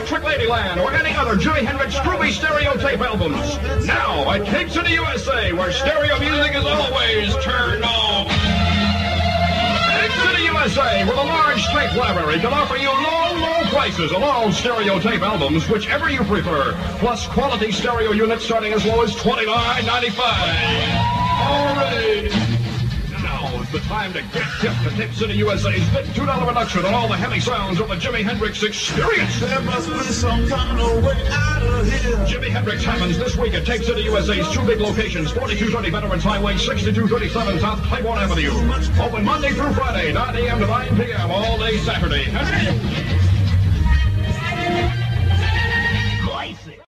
Electric Ladyland, or any other Jimi Hendrix Groovy stereo tape albums. Now at Cape City, USA, where stereo music is always turned on. Cape City, USA, with a large tape library, can offer you low prices on all stereo tape albums, whichever you prefer, plus quality stereo units starting as low as $29.95. Alright. Now is the time to get hip to Cape City, USA's big $2 reduction on all the heavy sounds of the Jimi Hendrix Experience. There must be some kind of way out of here. Jimi Hendrix happens this week at Cape City, USA's two big locations, 4230 Veterans Highway, 6237 South Claiborne Avenue. Open Monday through Friday, 9 a.m. to 9 p.m. all day Saturday.